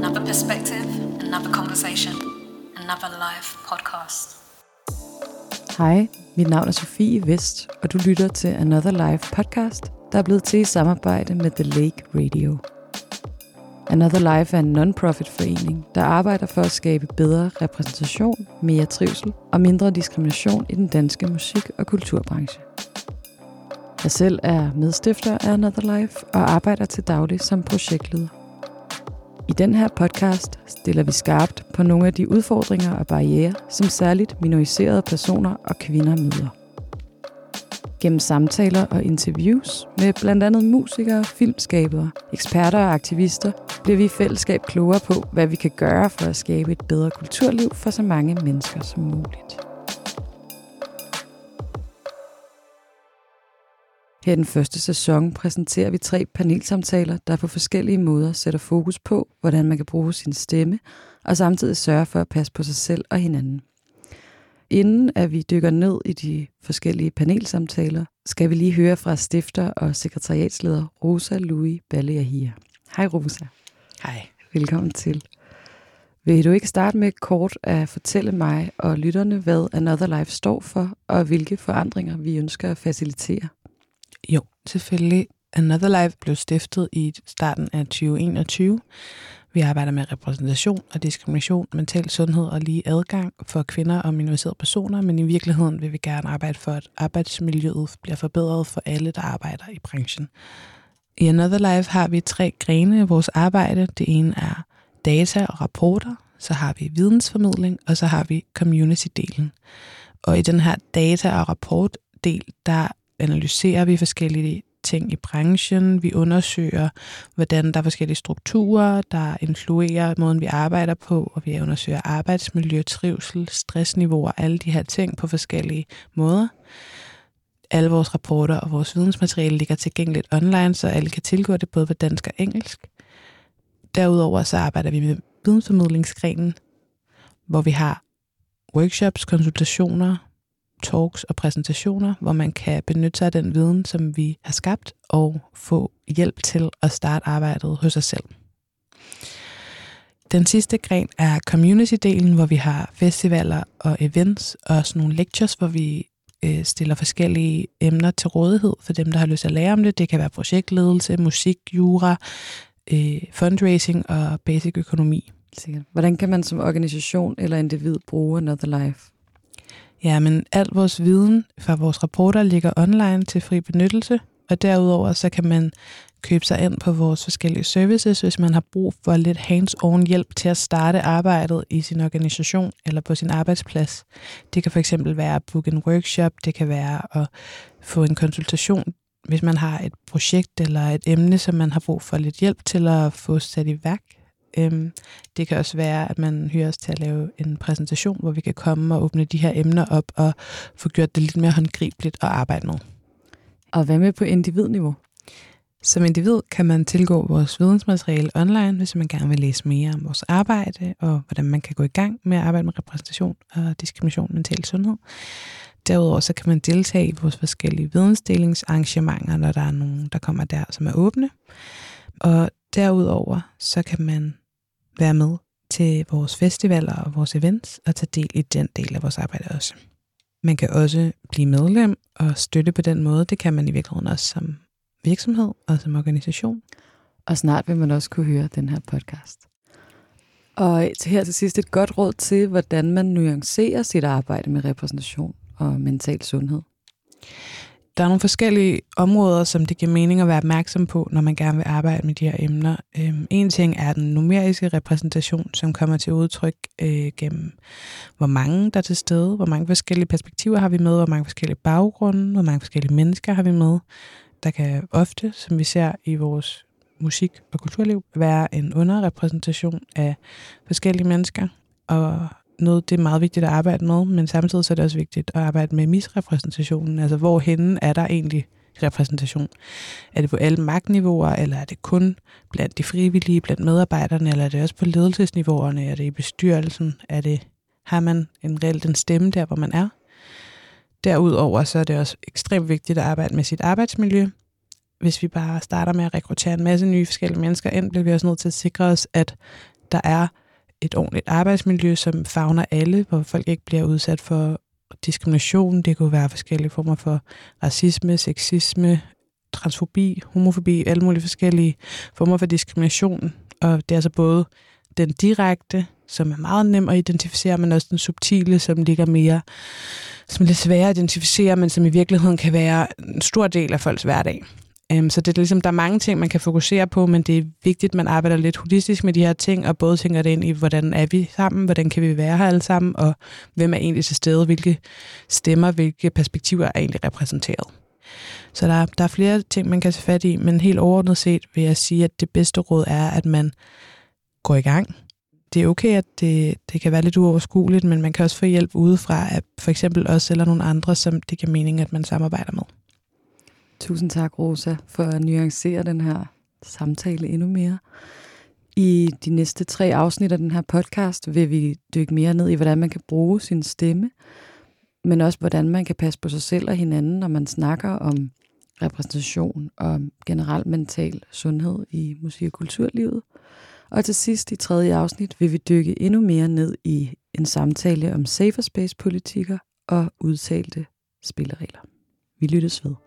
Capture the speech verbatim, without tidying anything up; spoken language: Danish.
Another perspective, another conversation, another live podcast. Hej, mit navn er Sofie Vest, og du lytter til Another Live podcast, der er blevet til i samarbejde med The Lake Radio. Another Live er en non-profit forening, der arbejder for at skabe bedre repræsentation, mere trivsel og mindre diskrimination i den danske musik- og kulturbranche. Jeg selv er medstifter af Another Live og arbejder til daglig som projektleder. I den her podcast stiller vi skarpt på nogle af de udfordringer og barrierer, som særligt minoriserede personer og kvinder møder. Gennem samtaler og interviews med blandt andet musikere, filmskabere, eksperter og aktivister, bliver vi i fællesskab klogere på, hvad vi kan gøre for at skabe et bedre kulturliv for så mange mennesker som muligt. Her i den første sæson præsenterer vi tre panelsamtaler, der på forskellige måder sætter fokus på, hvordan man kan bruge sin stemme, og samtidig sørge for at passe på sig selv og hinanden. Inden at vi dykker ned i de forskellige panelsamtaler, skal vi lige høre fra stifter og sekretariatsleder Rosa Louis Balle-Yahia. Hej Rosa. Hej. Velkommen til. Vil du ikke starte med kort at fortælle mig og lytterne, hvad Another Live står for, og hvilke forandringer vi ønsker at facilitere? Jo, selvfølgelig. Another Live blev stiftet i starten af tyve enogtyve. Vi arbejder med repræsentation og diskrimination, mental sundhed og lige adgang for kvinder og minoriserede personer, men i virkeligheden vil vi gerne arbejde for, at arbejdsmiljøet bliver forbedret for alle, der arbejder i branchen. I Another Live har vi tre grene af vores arbejde. Det ene er data og rapporter, så har vi vidensformidling, og så har vi community-delen. Og i den her data- og rapport-del, der analyserer vi forskellige ting i branchen. Vi undersøger, hvordan der er forskellige strukturer, der influerer måden, vi arbejder på, og vi undersøger arbejdsmiljø, trivsel, stressniveauer, alle de her ting på forskellige måder. Alle vores rapporter og vores vidensmateriale ligger tilgængeligt online, så alle kan tilgå det både på dansk og engelsk. Derudover så arbejder vi med vidensformidlingsgrenen, hvor vi har workshops, konsultationer, talks og præsentationer, hvor man kan benytte sig af den viden, som vi har skabt, og få hjælp til at starte arbejdet hos sig selv. Den sidste gren er community-delen, hvor vi har festivaler og events, og sådan nogle lectures, hvor vi øh, stiller forskellige emner til rådighed for dem, der har lyst til at lære om det. Det kan være projektledelse, musik, jura, øh, fundraising og basic økonomi. Sikkert. Hvordan kan man som organisation eller individ bruge Another Live? Ja, men al vores viden fra vores rapporter ligger online til fri benyttelse, og derudover så kan man købe sig ind på vores forskellige services, hvis man har brug for lidt hands-on hjælp til at starte arbejdet i sin organisation eller på sin arbejdsplads. Det kan for eksempel være at booke en workshop, det kan være at få en konsultation, hvis man har et projekt eller et emne, som man har brug for lidt hjælp til at få sat i værk. Det kan også være, at man hyrer os til at lave en præsentation, hvor vi kan komme og åbne de her emner op og få gjort det lidt mere håndgribeligt at arbejde med. Og hvad med på individniveau? Som individ kan man tilgå vores vidensmateriale online, hvis man gerne vil læse mere om vores arbejde og hvordan man kan gå i gang med at arbejde med repræsentation og diskrimination og mental sundhed. Derudover så kan man deltage i vores forskellige vidensdelingsarrangementer, når der er nogen, der kommer der, som er åbne. Og derudover så kan man være med til vores festivaler og vores events og tage del i den del af vores arbejde også. Man kan også blive medlem og støtte på den måde. Det kan man i virkeligheden også som virksomhed og som organisation. Og snart vil man også kunne høre den her podcast. Og her til sidst et godt råd til, hvordan man nuancerer sit arbejde med repræsentation og mental sundhed. Der er nogle forskellige områder, som det giver mening at være opmærksom på, når man gerne vil arbejde med de her emner. Øhm, en ting er den numeriske repræsentation, som kommer til udtryk øh, gennem, hvor mange der er til stede, hvor mange forskellige perspektiver har vi med, hvor mange forskellige baggrunde, hvor mange forskellige mennesker har vi med. Der kan ofte, som vi ser i vores musik- og kulturliv, være en underrepræsentation af forskellige mennesker, og noget, det er meget vigtigt at arbejde med, men samtidig så er det også vigtigt at arbejde med misrepræsentationen. Altså, hvorhenne er der egentlig repræsentation? Er det på alle magtniveauer, eller er det kun blandt de frivillige, blandt medarbejderne, eller er det også på ledelsesniveauerne? Er det i bestyrelsen? Er det, har man en reelt en stemme der, hvor man er? Derudover så er det også ekstremt vigtigt at arbejde med sit arbejdsmiljø. Hvis vi bare starter med at rekruttere en masse nye forskellige mennesker ind, bliver vi også nødt til at sikre os, at der er et ordentligt arbejdsmiljø, som favner alle, hvor folk ikke bliver udsat for diskrimination. Det kunne være forskellige former for racisme, sexisme, transfobi, homofobi, alle mulige forskellige former for diskrimination. Og det er altså både den direkte, som er meget nem at identificere, men også den subtile, som ligger mere, som er lidt sværere at identificere, men som i virkeligheden kan være en stor del af folks hverdag. Um, så det er ligesom, der er mange ting, man kan fokusere på, men det er vigtigt, at man arbejder lidt holistisk med de her ting, og både tænker det ind i, hvordan er vi sammen, hvordan kan vi være her alle sammen, og hvem er egentlig til stede, hvilke stemmer, hvilke perspektiver er egentlig repræsenteret. Så der, der er flere ting, man kan tage fat i, men helt overordnet set vil jeg sige, at det bedste råd er, at man går i gang. Det er okay, at det, det kan være lidt uoverskueligt, men man kan også få hjælp udefra af for eksempel os eller nogle andre, som det giver mening, at man samarbejder med. Tusind tak, Rosa, for at nuancere den her samtale endnu mere. I de næste tre afsnit af den her podcast vil vi dykke mere ned i, hvordan man kan bruge sin stemme, men også hvordan man kan passe på sig selv og hinanden, når man snakker om repræsentation og generelt mental sundhed i musik- og kulturlivet. Og til sidst i tredje afsnit vil vi dykke endnu mere ned i en samtale om safer space-politikker og udtalte spilleregler. Vi lyttes ved.